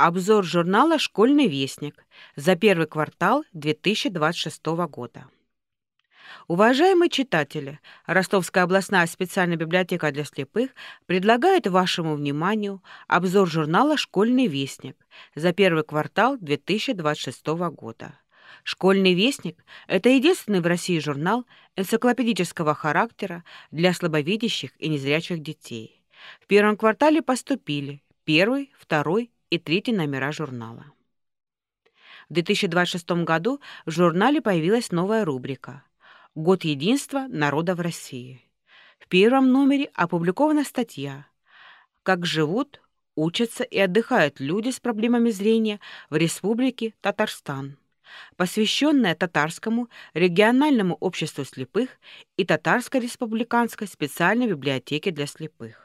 Обзор журнала «Школьный вестник» за первый квартал 2026 года. Уважаемые читатели, Ростовская областная специальная библиотека для слепых предлагает вашему вниманию обзор журнала «Школьный вестник» за первый квартал 2026 года. «Школьный вестник» — это единственный в России журнал энциклопедического характера для слабовидящих и незрячих детей. В первом квартале поступили первый, второй и третий номера журнала. В 2026 году в журнале появилась новая рубрика «Год единства народа в России». В первом номере опубликована статья «Как живут, учатся и отдыхают люди с проблемами зрения в Республике Татарстан», посвященная Татарскому региональному обществу слепых и Татарской республиканской специальной библиотеке для слепых.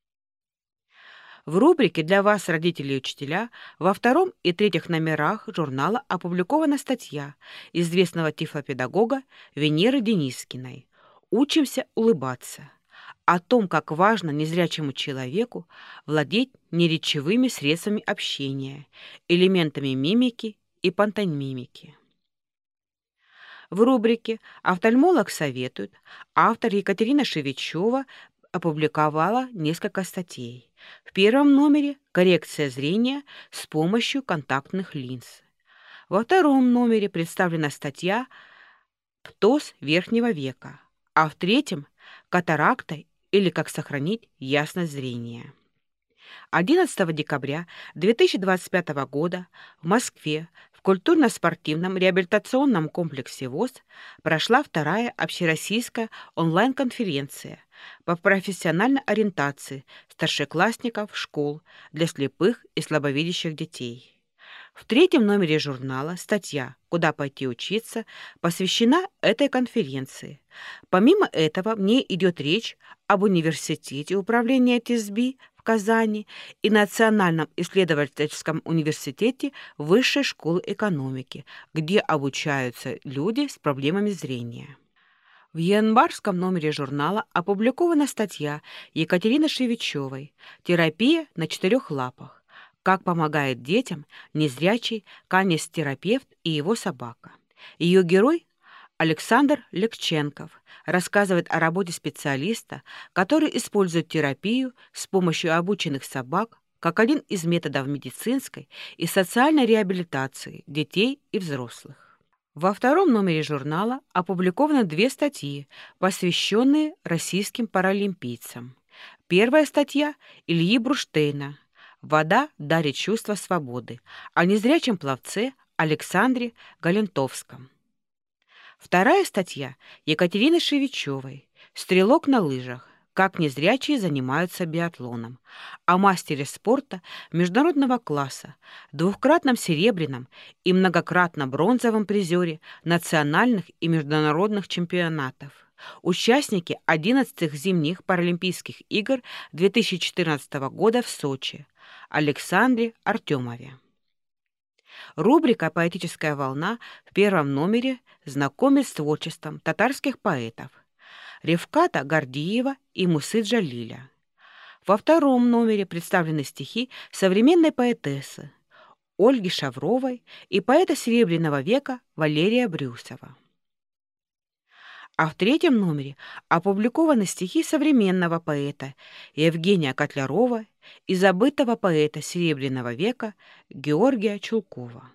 В рубрике «Для вас, родители и учителя» во втором и третьих номерах журнала опубликована статья известного тифлопедагога Венеры Денискиной «Учимся улыбаться», о том, как важно незрячему человеку владеть неречевыми средствами общения, элементами мимики и пантомимики. В рубрике «Офтальмолог советует» автор Екатерина Шевичева опубликовала несколько статей. В первом номере «Коррекция зрения с помощью контактных линз». Во втором номере представлена статья «Птоз верхнего века», а в третьем «Катаракта или как сохранить ясность зрения». 11 декабря 2025 года в Москве в культурно-спортивном реабилитационном комплексе ВОС прошла вторая общероссийская онлайн-конференция по профессиональной ориентации старшеклассников школ для слепых и слабовидящих детей. В третьем номере журнала статья «Куда пойти учиться» посвящена этой конференции. Помимо этого, в ней идет речь об университете управления ТИСБИ в Казани и Национальном исследовательском университете Высшей школы экономики, где обучаются люди с проблемами зрения. В январском номере журнала опубликована статья Екатерины Шевичевой «Терапия на четырех лапах. Как помогает детям незрячий канистерапевт и его собака». Ее герой Александр Лекченков рассказывает о работе специалиста, который использует терапию с помощью обученных собак как один из методов медицинской и социальной реабилитации детей и взрослых. Во втором номере журнала опубликованы две статьи, посвященные российским паралимпийцам. Первая статья Ильи Бруштейна «Вода дарит чувство свободы» о незрячем пловце Александре Галентовском. Вторая статья Екатерины Шевичевой «Стрелок на лыжах. Как незрячие занимаются биатлоном» о мастере спорта международного класса, двукратном серебряном и многократно бронзовом призере национальных и международных чемпионатов, участнике 11-х зимних Паралимпийских игр 2014 года в Сочи, Александре Артемове. Рубрика «Поэтическая волна» в первом номере знакомит с творчеством татарских поэтов Рефката Гордиева и Мусы Джалиля. Во втором номере представлены стихи современной поэтессы Ольги Шавровой и поэта Серебряного века Валерия Брюсова. А в третьем номере опубликованы стихи современного поэта Евгения Котлярова и забытого поэта Серебряного века Георгия Чулкова.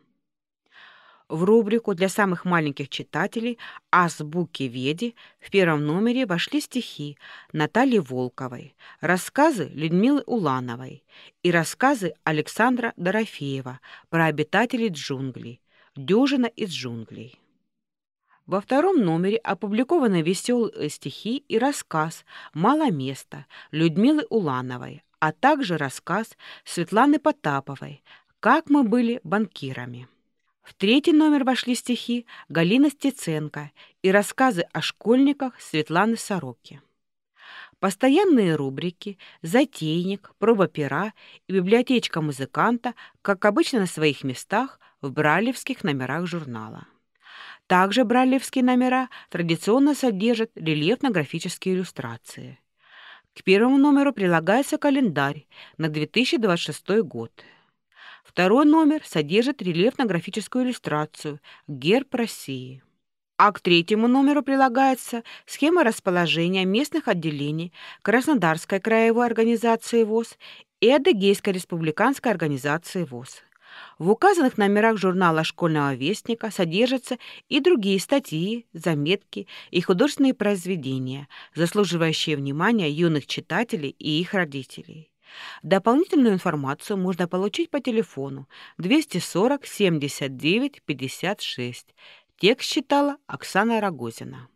В рубрику для самых маленьких читателей «Азбуки Веди» в первом номере вошли стихи Натальи Волковой, рассказы Людмилы Улановой и рассказы Александра Дорофеева про обитателей джунглей «Дюжина из джунглей». Во втором номере опубликованы веселые стихи и рассказ «Мало места» Людмилы Улановой, а также рассказ Светланы Потаповой «Как мы были банкирами». В третий номер вошли стихи Галины Стеценко и рассказы о школьниках Светланы Сороки. Постоянные рубрики «Затейник», «Проба пера» и «Библиотечка музыканта», как обычно, на своих местах в брайлевских номерах журнала. Также брайлевские номера традиционно содержат рельефно-графические иллюстрации. К первому номеру прилагается календарь на 2026 год. Второй номер содержит рельефно-графическую иллюстрацию «Герб России». А к третьему номеру прилагается схема расположения местных отделений Краснодарской краевой организации ВОС и Адыгейской республиканской организации ВОС. В указанных номерах журнала «Школьного вестника» содержатся и другие статьи, заметки и художественные произведения, заслуживающие внимания юных читателей и их родителей. Дополнительную информацию можно получить по телефону 240 79 56. Текст читала Оксана Рогозина.